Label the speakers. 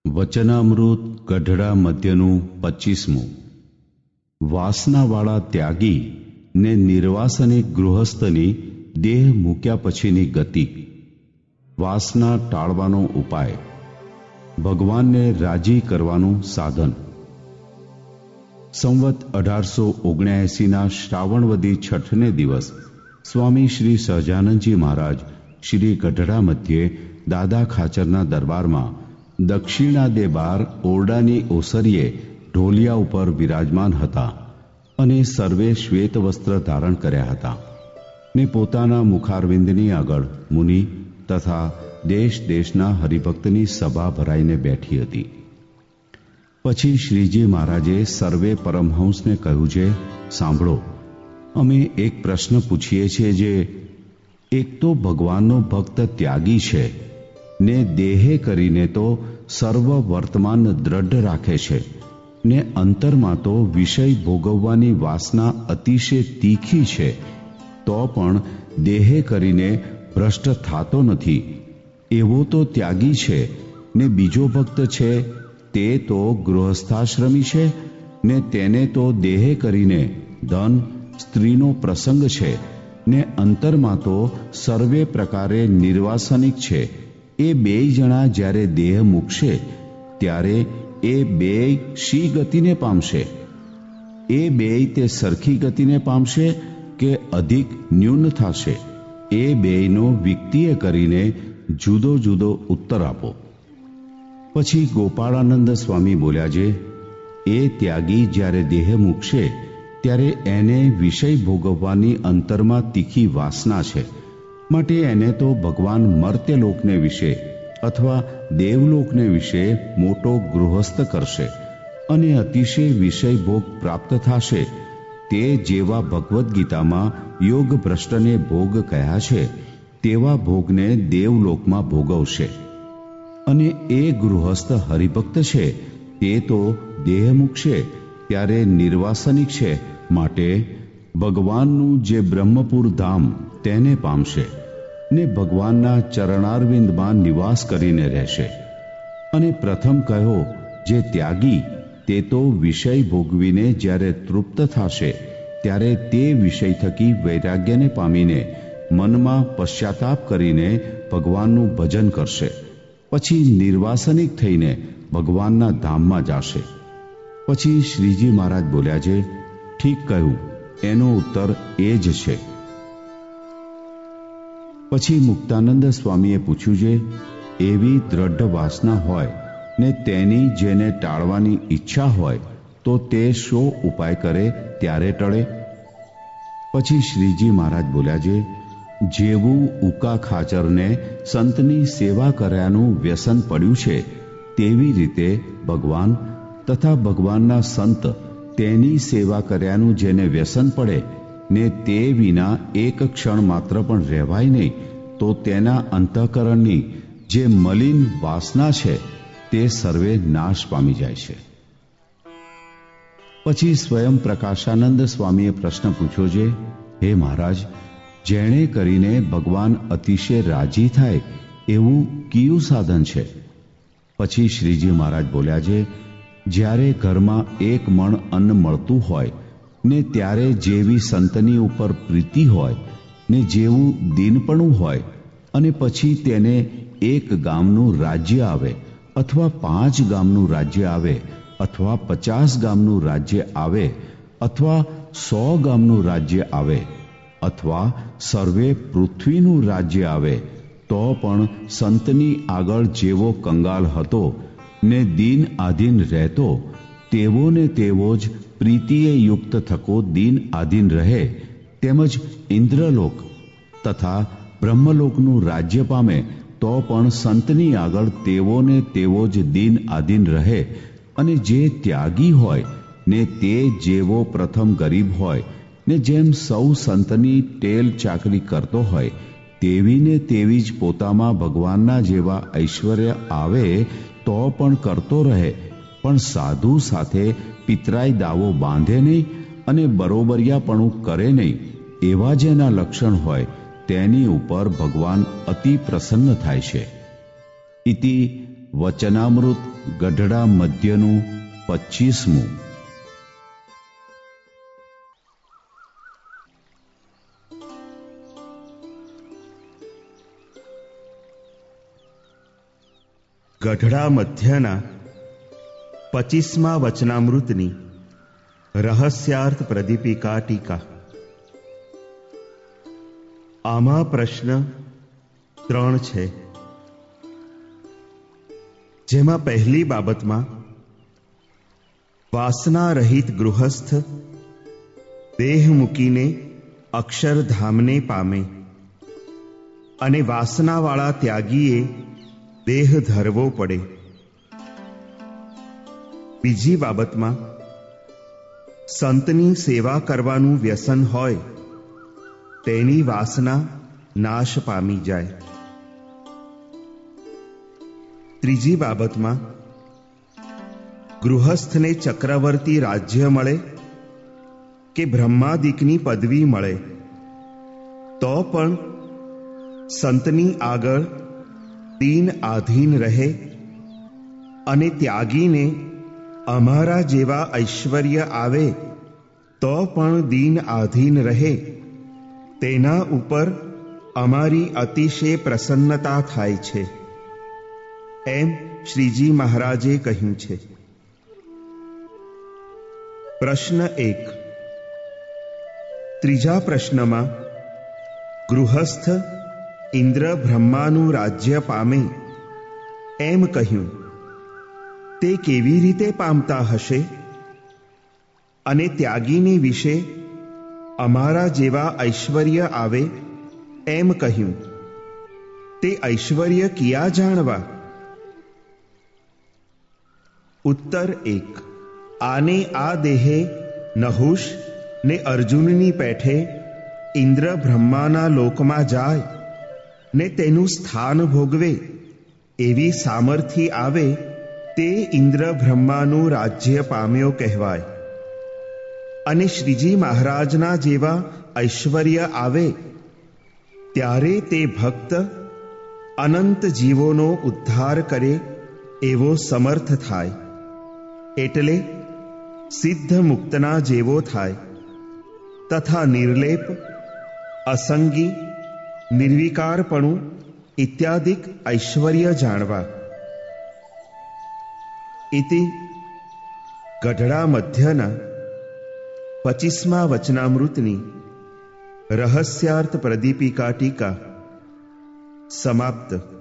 Speaker 1: વચનામૃત ગઢડા મધ્યનું 25મું. વાસનાવાળા ત્યાગી ને નિર્વાસનિક ગૃહસ્થની દેહ મૂક્યા પછીની ગતિ. વાસના ટાળવાનો ઉપાય. ભગવાનને રાજી કરવાનું સાધન. સંવત 1879ના શ્રાવણવદી છઠને દિવસ સ્વામી શ્રી સહજાનંદજી મહારાજ શ્રી ગઢડા મધ્યે દાદા ખાચરના દરબારમાં દક્ષિણાદે બાર ઓરડાની ઓસરીએ ઢોલિયા ઉપર વિરાજમાન હતા અને સર્વે શ્વેત વસ્ત્ર ધારણ કર્યા હતા ને પોતાના મુખારવિંદની આગળ મુનિ તથા દેશ દેશના હરિભક્તની સભા ભરાઈને બેઠી હતી. પછી શ્રીજી મહારાજે સર્વે પરમહંસને કહ્યું છે, સાંભળો, અમે એક પ્રશ્ન પૂછીએ છીએ. જે એક તો ભગવાનનો ભક્ત ત્યાગી છે ને દેહે કરીને તો સર્વ વર્તમાન દ્રઢ રાખે છે ને અંતરમાં તો વિષય ભોગવવાની વાસના અતિશય તીખી છે, તો પણ દેહે કરીને ભ્રષ્ટ થતો નથી. એવો તો ત્યાગી છે ને બીજો ભક્ત છે તે તો ગૃહસ્થાશ્રમી છે ને તેને તો દેહે કરીને ધન સ્ત્રીનો પ્રસંગ છે ને અંતરમાં તો સર્વે પ્રકારે નિર્વાસનિક છે. એ બેય જણા જ્યારે દેહ મૂકશે ત્યારે એ બેય શી ગતિને પામશે? એ બેય તે સરખી ગતિને પામશે કે અધિક ન્યૂન થશે? એ બેયનો વિક્તિએ કરીને જુદો જુદો ઉત્તર આપો. પછી ગોપાળાનંદ સ્વામી બોલ્યા છે, એ ત્યાગી જ્યારે દેહ મૂકશે ત્યારે એને વિષય ભોગવવાની અંતરમાં તીખી વાસના છે, માટે એને તો ભગવાન મર્ત્યલોકને વિશે અથવા દેવલોકને વિશે મોટો ગૃહસ્થ કરશે અને અતિશય વિષય ભોગ પ્રાપ્ત થશે. તે જેવા ભગવદ્ ગીતામાં યોગ ભ્રષ્ટને ભોગ કહ્યા છે તેવા ભોગને દેવલોકમાં ભોગવશે. અને એ ગૃહસ્થ હરિભક્ત છે તે તો દેહ મૂકશે ત્યારે નિર્વાસનિક છે, માટે ભગવાનનું જે બ્રહ્મપુર ધામ તેને પામશે ને ભગવાનના ચરણારવિંદમાં નિવાસ કરીને રહેશે. અને પ્રથમ કહ્યો જે ત્યાગી તે તો વિષય ભોગવીને જ્યારે તૃપ્ત થશે ત્યારે તે વિષય થકી વૈરાગ્યને પામીને મનમાં પશ્ચાતાપ કરીને ભગવાનનું ભજન કરશે. પછી નિર્વાસનિક થઈને ભગવાનના ધામમાં જશે. પછી શ્રીજી મહારાજ બોલ્યા છે, ઠીક કહ્યું, એનો ઉત્તર એ જ છે. પછી મુક્તાનંદ સ્વામીએ પૂછ્યું છે, એવી દ્રઢ વાસના હોય ને તેની જેને ટાળવાની ઈચ્છા હોય તો તે શો ઉપાય કરે ત્યારે ટળે? પછી શ્રીજી મહારાજ બોલ્યા છે, જેવું ઉકા ખાચરને સંતની સેવા કર્યાનું વ્યસન પડ્યું છે તેવી રીતે ભગવાન તથા ભગવાનના સંત તેની સેવા કર્યાનું જેને વ્યસન પડે ને તે વિના એક ક્ષણ માત્ર પણ રહેવાય નહીં, તો તેના અંતઃકરણની જે મલિન વાસના છે તે સર્વે નાશ પામી જાય છે. પછી સ્વયં પ્રકાશાનંદ સ્વામીએ પ્રશ્ન પૂછ્યો છે, હે મહારાજ, જેણે કરીને ભગવાન અતિશય રાજી થાય એવું કયું સાધન છે? પછી શ્રીજી મહારાજ બોલ્યા છે, જ્યારે ઘરમાં એક મણ અન્ન મળતું હોય ને ત્યારે જેવી સંતની ઉપર પ્રીતિ હોય ને જેવું દીનપણું હોય અને પછી તેને એક ગામનું રાજ્ય આવે અથવા 5 ગામનું રાજ્ય આવે અથવા 50 ગામનું રાજ્ય આવે અથવા 100 ગામનું રાજ્ય આવે અથવા સર્વે પૃથ્વીનું રાજ્ય આવે, તો પણ સંતની આગળ જેવો કંગાલ હતો ને દીન આધીન રહેતો તેવો ને તેવો જ પ્રીતિએ યુક્ત થકો દીન આધીન રહે, તેમજ ઇન્દ્રલોક તથા બ્રહ્મલોકનું રાજ્ય પામે તો પણ સંતની આગળ તેવો ને તેવો જ દીન આધીન રહે. અને જે ત્યાગી હોય ને તે જેવો પ્રથમ ગરીબ હોય ને જેમ સૌ સંતની ટેલ ચાકરી કરતો હોય તેવી ને તેવી જ પોતામાં ભગવાનના જેવા ઐશ્વર્ય આવે તો પણ કરતો રહે, પણ સાધુ સાથે પિતરાઈ દાવો બાંધે નહીં અને બરોબરિયાપણું કરે નહીં, એવા જેના લક્ષણ હોય તેની ઉપર ભગવાન અતિ પ્રસન્ન થાય છે. ઇતિ વચનામૃત ગઢડા મધ્યનું 25મું.
Speaker 2: ગઢડા મધ્યના 25મા વચનામૃતની રહસ્યાર્થ પ્રદીપિકા ટીકા. આમાં પ્રશ્ન 3 છે, જેમાં પહેલી બાબતમાં વાસના રહિત ગૃહસ્થ દેહ મૂકીને અક્ષરધામને પામે અને વાસનાવાળા ત્યાગીએ દેહ ધરવો પડે. બીજી બાબતમાં સંતની સેવા કરવાનું વ્યસન હોય તેની વાસના નાશ પામી જાય. ત્રીજી બાબતમાં ગૃહસ્થને ચક્રવર્તી રાજ્ય મળે કે બ્રહ્માદિકની પદવી મળે તો પણ સંતની આગળ દીન આધીન રહે અને ત્યાગીને અમારા જેવા ઐશ્વર્ય આવે તો પણ દીન આધીન રહે, તેના ઉપર અમારી અતિશય પ્રસન્નતા થાય છે, એમ શ્રીજી મહારાજે કહ્યું છે. પ્રશ્ન 1. ત્રીજા પ્રશ્નમાં ગૃહસ્થ ઇન્દ્ર બ્રહ્માનું રાજ્ય પામે એમ કહ્યું. તે કેવી રીતે પામતા હશે? અને ત્યાગીની વિશે અમારા જેવા ઐશ્વર્ય આવે એમ કહ્યું. તે ઐશ્વર્ય કિયા જાણવા? ઉત્તર 1. આને આ દેહે નહુષ ને અર્જુનની પેઠે ઇન્દ્ર બ્રહ્માના લોકમાં જાય ને તેનું સ્થાન ભોગવે એવી સામર્થ્ય આવે તે ઇન્દ્ર બ્રહ્માનું રાજ્ય પામ્યો કહેવાય. અને શ્રીજી મહારાજના જેવા ઐશ્વર્ય આવે ત્યારે તે ભક્ત અનંત જીવોનો ઉદ્ધાર કરે એવો સમર્થ થાય, એટલે સિદ્ધ મુક્તના જેવો થાય, તથા નિર્લેપ, અસંગી, નિર્વિકારપણું ઇત્યાદિક ઐશ્વર્ય જાણવા. ઇતિ ગઢડા મધ્યના 25મા વચનામૃતની રહસ્યાર્થ પ્રદીપિકા ટીકા સમાપ્ત.